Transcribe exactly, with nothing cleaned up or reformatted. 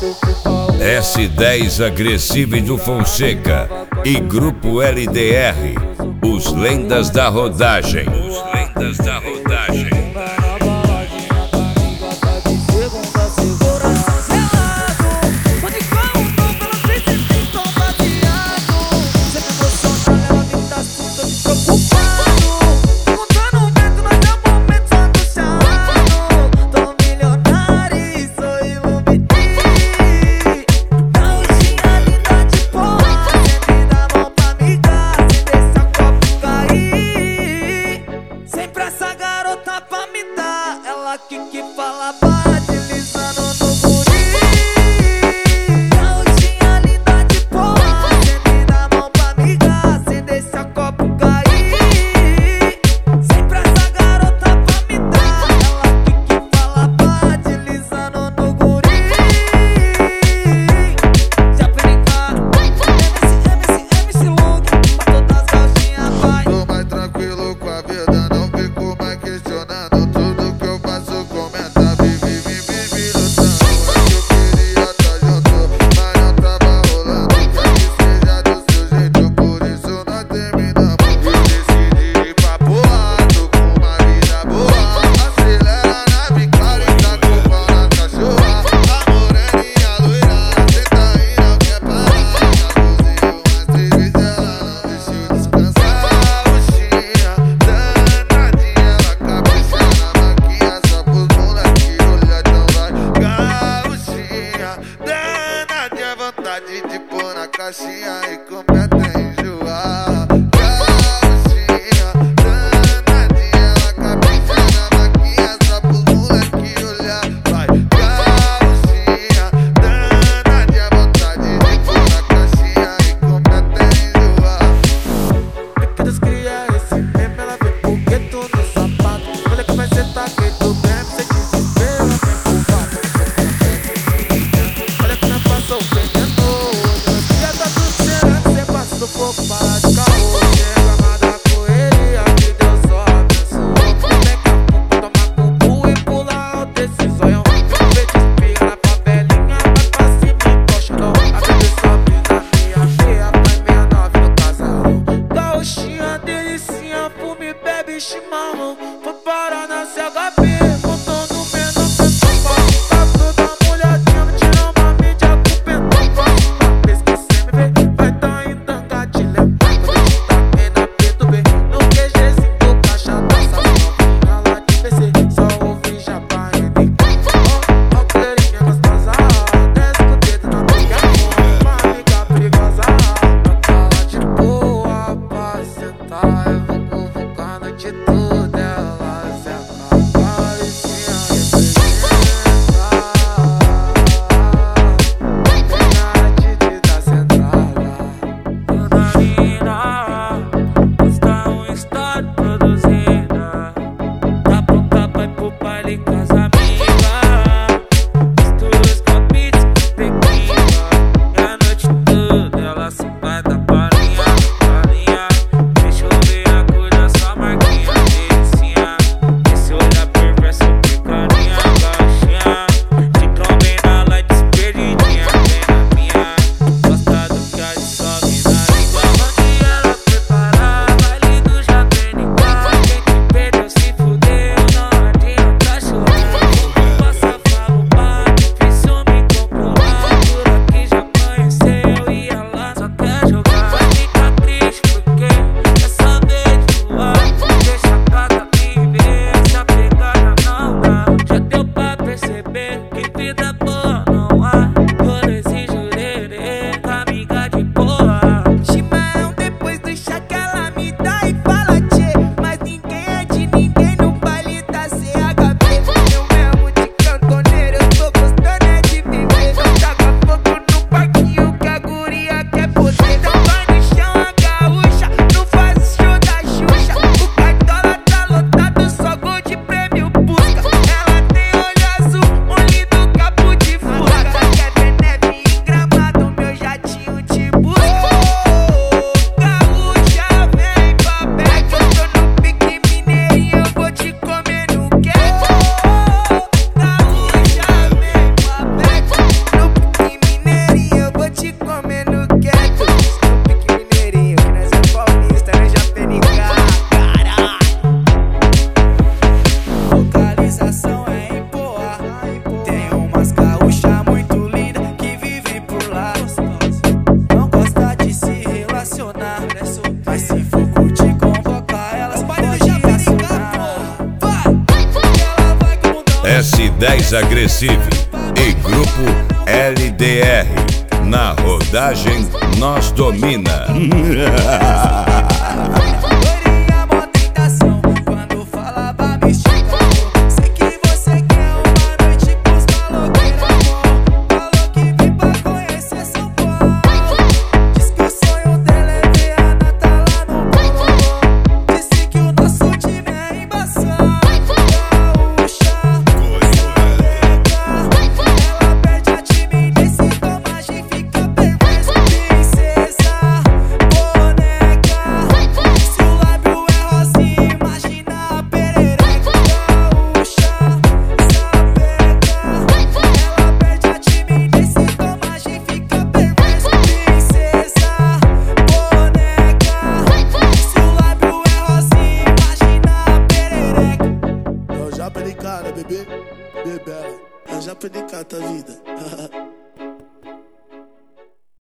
S dez Agressivo do Fonseca e Grupo L D R, os lendas da rodagem. Os lendas da rodagem. Essa garota pra me dar, ela que que fala bate, deslizando no guri. Garotinha linda de porra, acende na mão pra migar, sem deixar copo cair. Sempre essa garota pra me dar, ela que que fala bate, deslizando no guri. Já brincar, M C, M C, M C Look, pra todas as gauchinhas vai. Tô mais tranquilo com a vida, não fico mais questionando tudo que eu faço, comenta, vive, vive, vive lutando. É que eu queria tá junto, mas não tava rolando. Quer que seja do seu jeito, por isso nós terminamos. Eu decidi ir pra porrada, com uma vida boa. Acelera na bicicleta e tá com o pau na cachorra. A moreninha loirada, senta aí, não quer parar. Já cozinhou umas três vezes, ela não deixou descansar. Gauchinha, danadinha, ela capricha na maquinha, só pros moleque olhar, então vai. Gauchinha, danadinha, vontade de pôr na caixinha e comer até enjoar. Gauchinha, danadinha, ela capricha na maquinha, só pros moleque olhar, vai. Gauchinha, danadinha, vontade de pôr na caixinha e comer até enjoar. É que Deus cria esse meme, ela vem porque tu no sapato. Olha que vai sentar que tu bebe, cê desespera, vem pro vaso. Olha que nós passou o veneno, hoje já tá tudo certo, cê passa um pouco, para de caô. Reclamar da correria, que Deus só abençoou. Pega a culpa, toma cubu e pula alto esse zoião. Eu vejo espirra na favelinha, vai pra cima e coxa não. A bebê sobe na minha veia, vai meia nove no casarão. Gauchinha, delicinha, fume, bebe chimarrão. Foi parar na C H P, montando o menor pessoal. Tá toda molhadinha, me tirando uma mídia com pentão. Na pesquisa me vê, vai tá em tanga de lembrar. Quando a gente tá bem na P do B, no Q Gzinho do caixa da novinha lá de P C, só ouvi jabá e nem. Ó, ó, colherinha gostosa, desce com o dedo na boca, uma amiga perigosa. Ela de boa pra sentar, eu vou convocar a noite toda, ela senta, parecia representa. Tem arte de dar centrada. Toda mina posta um story produzida, tá pronta pra ir pro baile com as amigas. Mistura os copinhos com tequila, e a noite toda ela só vai dar palhinha, palhinha. Deixa eu ver a cor da sua marquinha, dez Agressive e Grupo L D R. Na rodagem nós domina. Loirinha, mó tentação, quando falava me esticou. Sei que você quer uma noite com os maloqueiros, amor. Falou que vem pra conhecer São Paulo. Diz que o sonho dela é ver a Nata lá no bolo. Disse que o nosso time é embaçado. Gaúcha, sapeca, ela perde a timidez e tomagem fica perversa. Princesa, boneca, se o lábio é rosinha, imagina a perereca. Gaúcha, sapeca, ela perde a timidez e tomagem fica perversa. Princesa, boneca, se o lábio é rosinha, imagina a perereca. Eu já perdi cara, bebê, bebê. Eu já perdi cara, tua vida.